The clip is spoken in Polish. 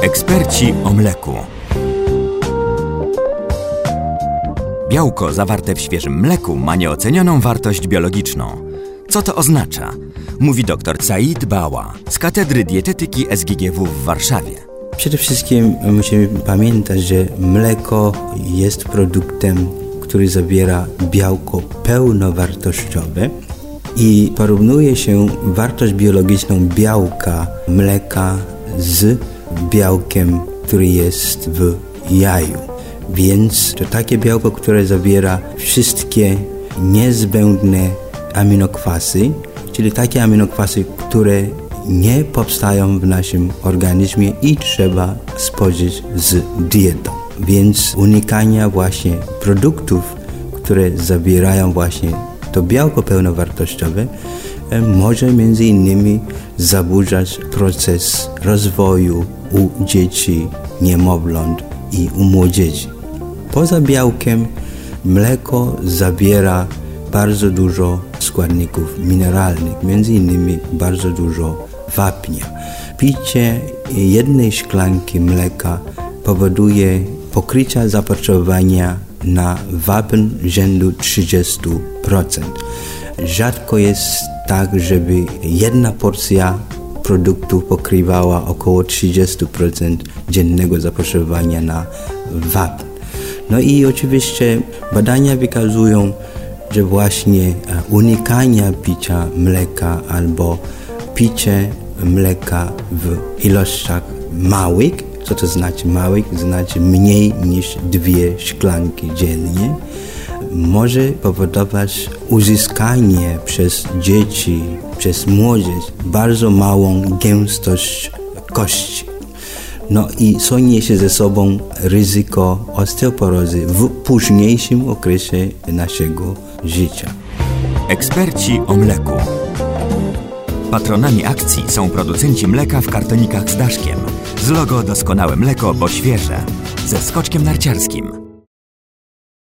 Eksperci o mleku. Białko zawarte w świeżym mleku ma nieocenioną wartość biologiczną. Co to oznacza? Mówi dr Said Bała z Katedry Dietetyki SGGW w Warszawie. Przede wszystkim musimy pamiętać, że mleko jest produktem, który zawiera białko pełnowartościowe i porównuje się wartość biologiczną białka mleka z białkiem, który jest w jaju. Więc to takie białko, które zawiera wszystkie niezbędne aminokwasy, czyli takie aminokwasy, które nie powstają w naszym organizmie i trzeba spożyć z dietą. Więc unikania właśnie produktów, które zawierają właśnie to białko pełnowartościowe, może między innymi zaburzać proces rozwoju u dzieci, niemowląt i u młodzieży. Poza białkiem mleko zawiera bardzo dużo składników mineralnych, między innymi bardzo dużo wapnia. Picie jednej szklanki mleka powoduje pokrycie zapotrzebowania na wapń rzędu 30%. Rzadko jest tak, żeby jedna porcja produktu pokrywała około 30% dziennego zapotrzebowania na wapń. No i oczywiście badania wykazują, że właśnie unikanie picia mleka albo picie mleka w ilościach małych, co to znaczy małych? Znaczy mniej niż 2 szklanki dziennie, może powodować uzyskanie przez dzieci, przez młodzież bardzo małą gęstość kości. No i co niesie ze sobą ryzyko osteoporozy w późniejszym okresie naszego życia. Eksperci o mleku. Patronami akcji są producenci mleka w kartonikach z daszkiem. Z logo Doskonałe mleko, bo świeże. Ze skoczkiem narciarskim.